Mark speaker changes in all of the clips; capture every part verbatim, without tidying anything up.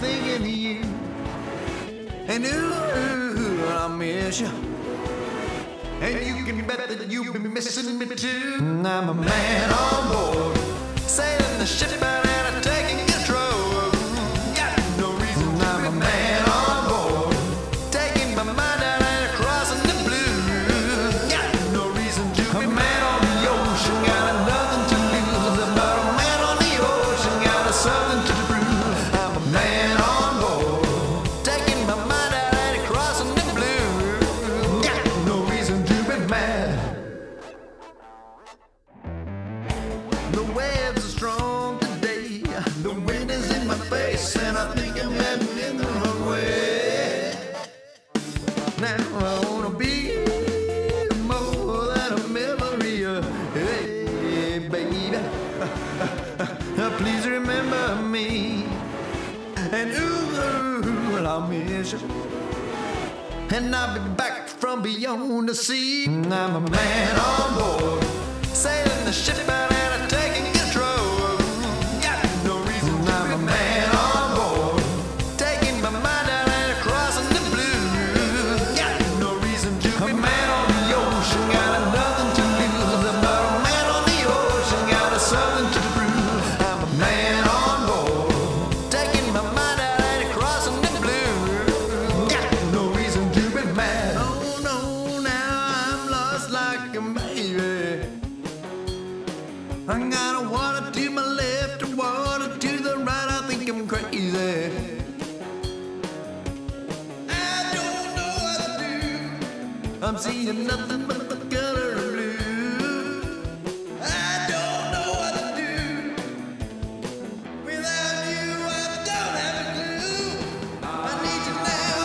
Speaker 1: thinking of you. And ooh, I miss you. And you can bet that you'll be missing me too. I'm a man on board, sailing the ship out and I'm taking control. Got no reason to I'm a man on board, taking my mind out and crossing the blue. Got no reason to be a man on the ocean, got nothing to lose. But a man on the ocean, got something to prove. I'm a man on board, taking my mind out and crossing the blue. Got no reason to be mad. The waves are strong today, the wind is in my face, and I think I'm heading in the wrong way. Now I wanna be more than a memory. uh, Hey, baby, please remember me. And ooh, well, I'll miss you. And I'll be back from beyond the sea. I'm a man on board, sailing the ship out and I'm taking control. Got no reason to I'm a man on board, taking my mind out and crossing the blue. Got no reason to be a man on the ocean, got nothing to lose. But a man on the ocean, got something to prove. I'm a man on board, taking my mind out and crossing the blue. Got no reason to be mad. Oh no, now I'm lost like a baby. I got water to my left, water to the right. I think I'm crazy. I don't know what to do. I'm seeing nothing but the color of blue. I don't know what to do. Without you, I don't have a clue. I need you now.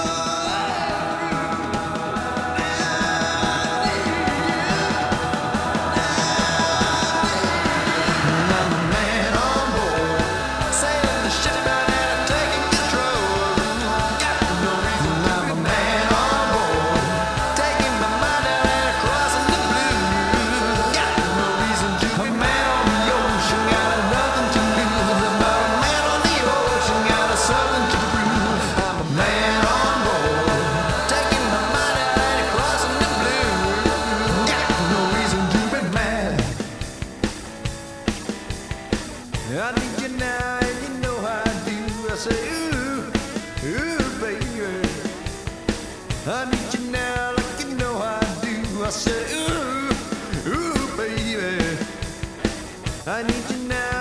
Speaker 1: I'm a man on board, sailing the ship out and I'm taking control. Got no reason. I'm a man on board, taking my mind out and crossing the blue. Got no reason to be a man on the ocean, got nothing to lose. But a man on the ocean, got something to prove. I'm a man on board, taking my mind out and crossing the blue. Got no reason to be mad. I need you now, and you know I do. I say, ooh, ooh, baby. I need you now, like you know I do. I say, ooh, ooh, baby. I need you now.